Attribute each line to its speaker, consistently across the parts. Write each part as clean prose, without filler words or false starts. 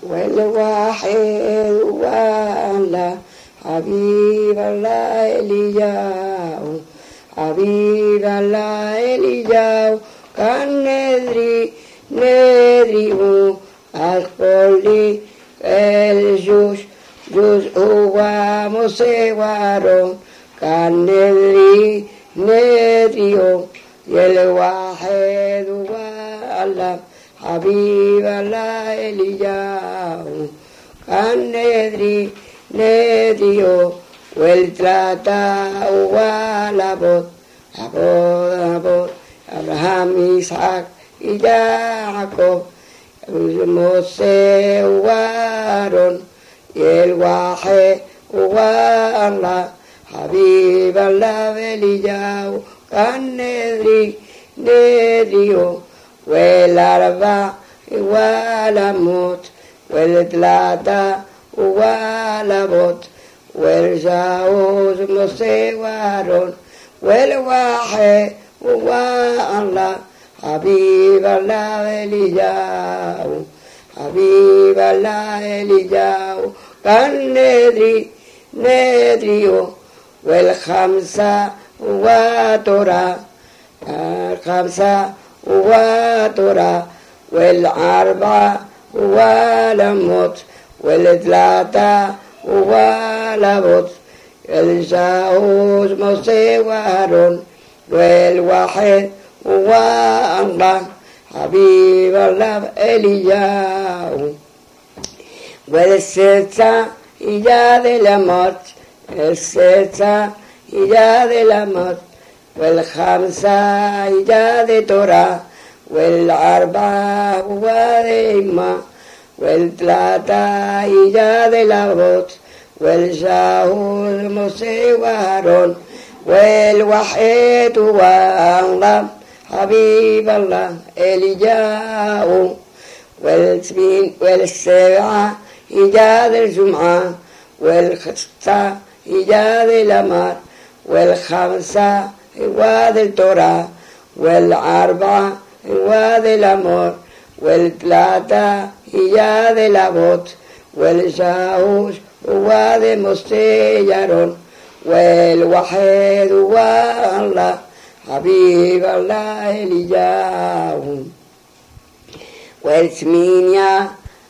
Speaker 1: والواحد والله حبيب الله إلياو حبيب الله إلياو كان ندري أقولي الجوش هو مصورون كان ندري الواحد والله حبيب الله إلياو كان ندري والثلاثة والأبوت أبوت أبراهام إسحاق يعقوب موسى وهارون الواحد والله حبيب الله إلياو كان ندري والأربع والأموت والثلاثة والأبوت والجاوز موسى وهارون والواحد والله حبيب الله إلياو حبيب الله إلياو كان ندري والخمسة وترى الخمسة وترى والأربعة والأموت والثلاثة والأبوت الجاوز موسى وهارون والواحد والله حبيب الله إلياو والستة إيجاد الأموت الستة إيجاد الأموت والخمسة إيجاد ترى والأربعة والإمة والثلاثة إيجاد الأبوت والجاهل موسى وهارون والوحيد والله حبيب الله إلياو والسبعة إيجاد الجمعة والخمسة إيجاد الأمر والخمسة إيجاد التوراة والأربعة إيجاد الأمر والثلاثة إيجاد الأبوت والجاهوش إيجاد مستيجرون والوحيد والله حبيب الله إلياو والثمانية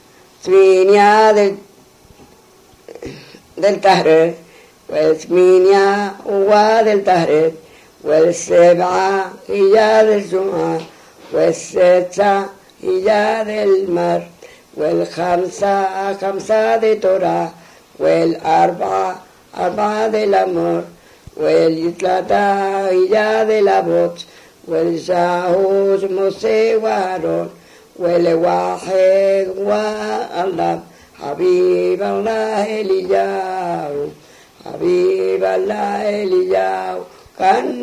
Speaker 1: del تحرير والثمانية del تحرير والسبعة إيجاد الجمعة والستة إيجاد المر والخمسة خمسة دي توراه والأربعة أربعة دي الأمور والثلاثة إيجاد الأبوت والجاهوز موسى وهارون والواحد والله حبيب الله إلياو حبيب الله إلياو كان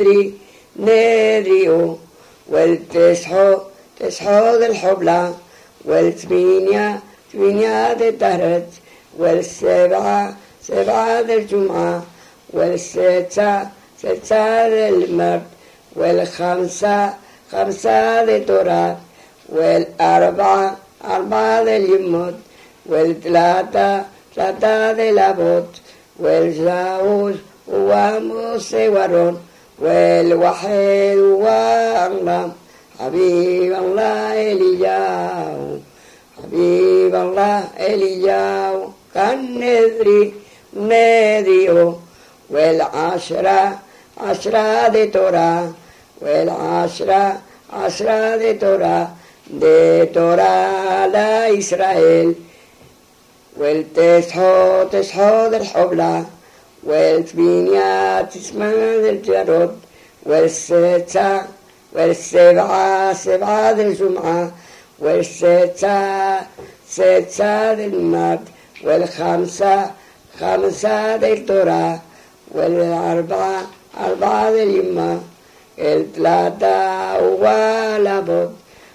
Speaker 1: ندري والتسعة الحبلى والثمانية التهرت والسبعة الجمعة والستة المرد والخمسة التراث والأربعة اليمود والثلاثة الأبوت والجاوز وموسى ورون والوحيد والله حبيب الله إلياو حبيب الله إلياو كان ندري والعشرة دي توراه والعشرة دي توراه لا إسرائيل والتسعة الحبلى والثمانية الجرود والستة والسبعة الجمعة والستة المرد والخمسة التوراة والأربعة اليمة الثلاثة والأبوت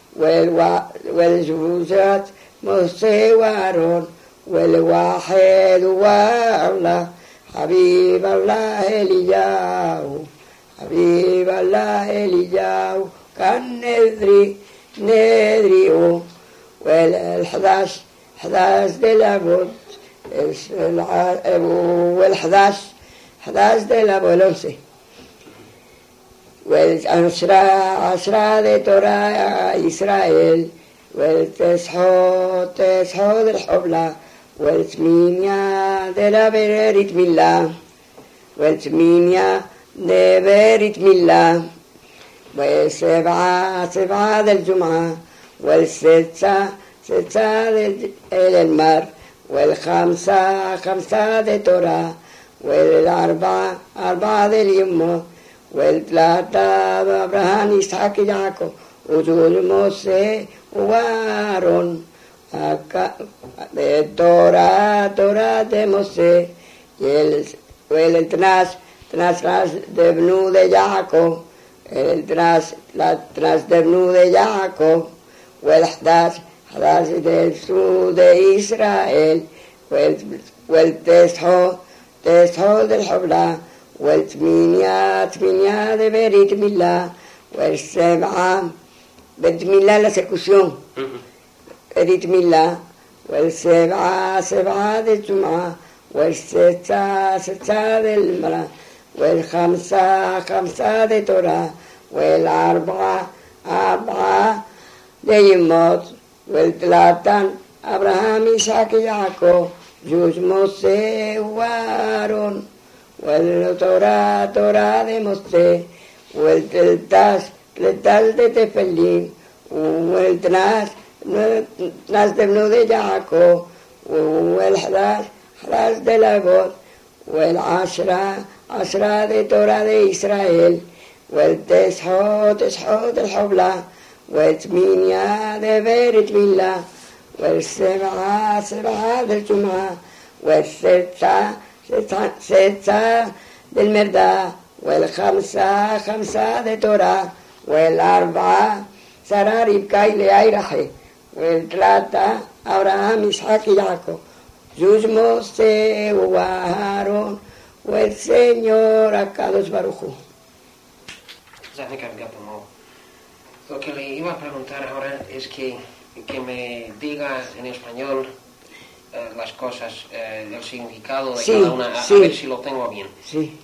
Speaker 1: والجوزات موسى وهارون والواحد والله حبيب الله إلياو حبيب الله إلياو كان ندري والحداش 11 de la voz, es el 11 de la voz, el 11. والعشرة de تورا إسرائيل والتسعة de الحبلة والثمانية de la بريت ميلا والثمانية de بريت ميلا والسبعة del الجمعة والستة del المر والخمسة de تورا والأربعة del يمو والثلاثة أبراهام إسحاق يعقوب وجود موسى وآرون de Torah de Moisés y el tras de Bnu de Jacob, el tras de Bnu de Jacob, o el Hadash del sur de Israel, o el Tesho del Hobla, والثمانية de Berit Milá, والسبعة Berit Milá la ejecución, Berit Milá, والسبعة de Jum'a, والستة del Mara, والخمسة de Torah, والأربعة de Yemot, والثلاثة أبراهام إسحاق يعقوب, Yus Moshe وآرون, والتوراة de Mosé, والتلتاش de Tefelín, والتناش de Bnu de Jacob, والحداش de Labot, والعشرة de Torah de Israel, والتسعة del Hobla, والثمانية de Berit Milá, والسبعة del Jum'a, والستة del Merdá, والخمسة de Torah, والأربعة Sarah, Ribka y Lea y Rachel, والثلاثة أبراهام إسحاق y Jacob, Yus Moshe o Aarón, o el Señor Akadosh Baruj Hu.
Speaker 2: Lo que le iba a preguntar ahora es que me diga en español las cosas, el significado de cada una, a ver si lo tengo bien.
Speaker 1: Sí.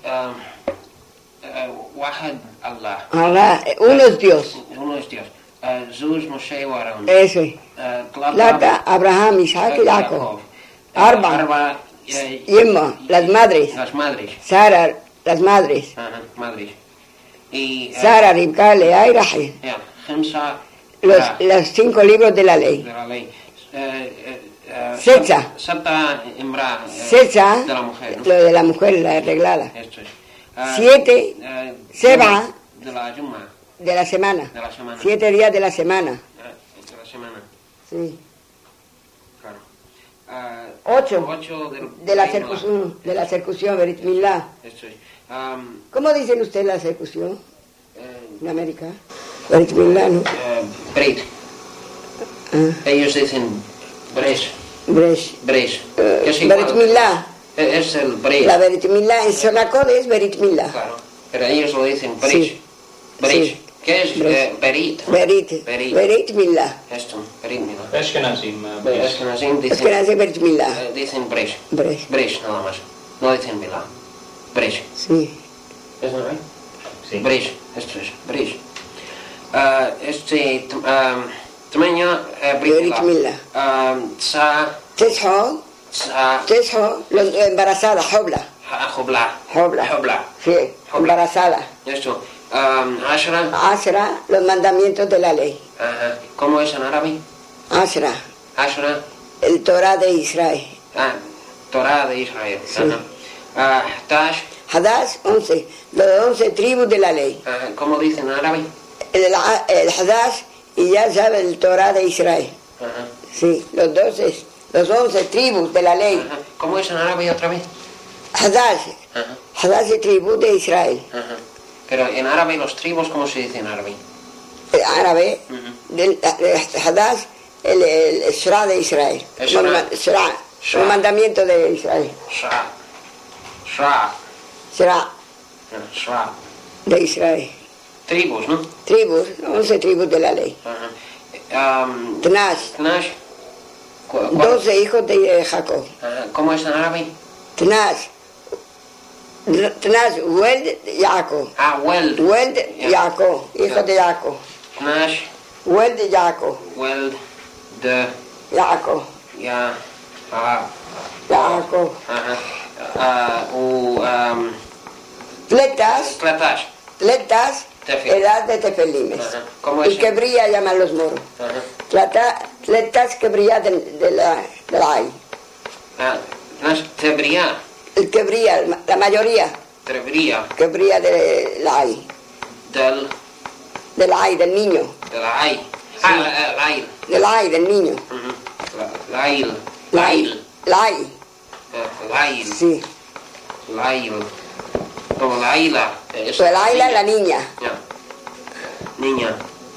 Speaker 2: Wahad Allah.
Speaker 1: Allah, uno es Dios.
Speaker 2: Uno es Dios. Zuz, Moshe o Aarón.
Speaker 1: Eso es. Plata, Abraham, Isaac y Jacob. Arba, Yemma, las madres.
Speaker 2: Las madres.
Speaker 1: Sara, las madres.
Speaker 2: Ajá, madres. Y
Speaker 1: Sara, Ribka, Lea y Rachel. Los 5 libros de la ley.
Speaker 2: De la ley.
Speaker 1: Secha.
Speaker 2: Sata Imra.
Speaker 1: Secha,
Speaker 2: de la mujer, ¿no?
Speaker 1: lo de la mujer, la arreglada.
Speaker 2: Esto es.
Speaker 1: 7, Seba,
Speaker 2: de la Yuma.
Speaker 1: de la semana.
Speaker 2: De la semana.
Speaker 1: 7 días de la semana.
Speaker 2: De la semana.
Speaker 1: Sí.
Speaker 2: Claro.
Speaker 1: 8 de la circuncisión, Berit Milá.
Speaker 2: Esto es.
Speaker 1: ¿Cómo dicen ustedes la circuncisión en América? Berit Milá, ¿no?
Speaker 2: Brit. Ellos dicen Bresh.
Speaker 1: Bresh.
Speaker 2: Berit
Speaker 1: Milá.
Speaker 2: Es el Bresh.
Speaker 1: La Berit Milá en Sonacod es Berit Milá.
Speaker 2: Claro. Pero ellos lo dicen Bresh.
Speaker 1: Sí.
Speaker 2: Bresh.
Speaker 1: Sí.
Speaker 2: ¿Qué es Berit?
Speaker 1: Berit Milá.
Speaker 2: Esto, Berit Milá.
Speaker 3: Ashkenazim.
Speaker 2: Ashkenazim dicen.
Speaker 1: Ashkenazim Berit Milá.
Speaker 2: Dicen Bresh.
Speaker 1: Bresh.
Speaker 2: Bresh nada más. No dicen Milá. Bresh.
Speaker 1: Sí.
Speaker 2: ¿Es verdad?
Speaker 3: Sí.
Speaker 2: Bresh. Esto es Bresh. Tamaño
Speaker 1: Berit Milá. Tesho, embarazada, Hobla.
Speaker 2: Hobla.
Speaker 1: Sí, embarazada.
Speaker 2: Esto. Ashra.
Speaker 1: Ashra, los mandamientos de la ley.
Speaker 2: ¿Cómo es en árabe?
Speaker 1: Ashra,
Speaker 2: Ashra.
Speaker 1: el Torah de Israel.
Speaker 2: Torah de Israel.
Speaker 1: Sí.
Speaker 2: Tash.
Speaker 1: Hadash, 11, los 11 tribus de la ley.
Speaker 2: ¿Cómo dicen en árabe?
Speaker 1: El Hadash y ya sabe el Torah de Israel. Sí, los 11 tribus de la ley.
Speaker 2: ¿Cómo es en árabe otra vez?
Speaker 1: Hadash y tribus de Israel.
Speaker 2: Pero en árabe los tribus, ¿cómo se dice en árabe?
Speaker 1: Árabe, Hadash, el Shra de Israel. Shra, el mandamiento de Israel. Shra de Israel.
Speaker 2: Tribus, ¿no?
Speaker 1: Tribus, 11 tribus de la ley. Tnash, 12 hijos de Jacob.
Speaker 2: ¿Cómo es en árabe?
Speaker 1: Tnaz, Weld, Jacob.
Speaker 2: Weld.
Speaker 1: Weld, Jacob, hijos de Jacob.
Speaker 2: Tnaz.
Speaker 1: Weld, Jacob.
Speaker 2: Weld, de
Speaker 1: Jacob. Jacob. Tletas, edad de tefelimes. Y que brilla, llaman los moros. Tletas que brilla de la ay.
Speaker 2: Tebría.
Speaker 1: El que brilla, la mayoría.
Speaker 2: Tebría.
Speaker 1: Que brilla de la ay. Del ay, del niño.
Speaker 2: De la ay. Lail.
Speaker 1: Del ay, del niño.
Speaker 2: Lail.
Speaker 1: Lail.
Speaker 2: Lail.
Speaker 1: Sí.
Speaker 2: Lail. Como Laila.
Speaker 1: Pues Laila es la niña.
Speaker 2: Niña.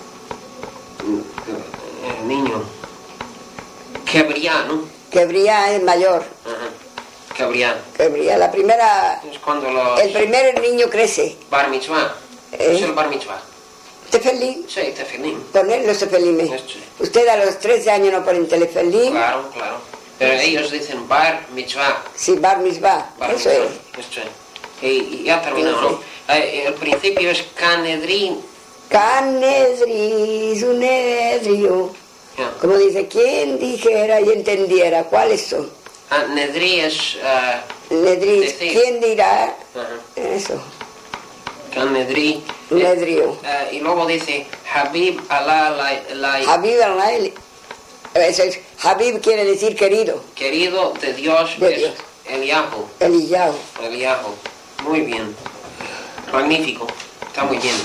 Speaker 2: Niño. Quebría, ¿no?
Speaker 1: Quebría es mayor. Quebría. La primera.
Speaker 2: Es cuando
Speaker 1: el primer niño crece.
Speaker 2: Bar mitzvah. Es el bar mitzvah.
Speaker 1: Tefelín.
Speaker 2: Sí, tefelín.
Speaker 1: Poner los tefelimes. Usted a los 13 años no pone tefelín.
Speaker 2: Claro. Pero ellos dicen bar mitzvah.
Speaker 1: Sí, bar mitzvah. Eso es.
Speaker 2: Y ya terminó, ¿no? El principio es Canedrín.
Speaker 1: Canedrí, Sunedrio. Como dice, ¿quién dijera y entendiera cuáles son?
Speaker 2: Nedrí es...
Speaker 1: Nedrí, ¿quién dirá? Eso.
Speaker 2: Canedrí.
Speaker 1: Nedrio.
Speaker 2: Y luego dice, Habib Allah Lai.
Speaker 1: Habib Allah. Eso es, Habib quiere decir querido.
Speaker 2: Querido de Dios. Eliyahu. Eliyahu. Muy bien. Magnífico. Está muy bien.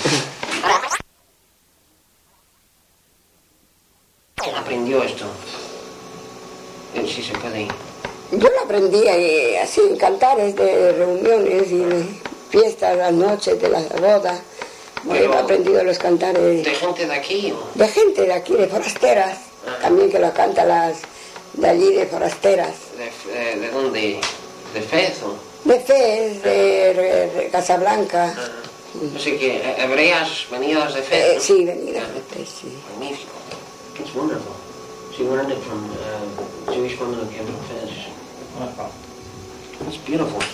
Speaker 2: ¿Aprendió esto? Sí se puede.
Speaker 1: Yo lo aprendí así en cantares de reuniones y de fiestas, las noches de las bodas. Yo he aprendido los cantares.
Speaker 2: ¿De gente de aquí? ¿O?
Speaker 1: De gente de aquí, de forasteras. También que lo cantan las de allí, de forasteras.
Speaker 2: ¿De dónde? ¿De Fez o?
Speaker 1: De Fez, de Casablanca.
Speaker 2: Así que hebreas venidas de Fez, ¿no?
Speaker 1: Sí, venidas de Fez, sí.
Speaker 2: Magnífico. It's wonderful. So you learned it from Jewish women who came from Fez. It's beautiful.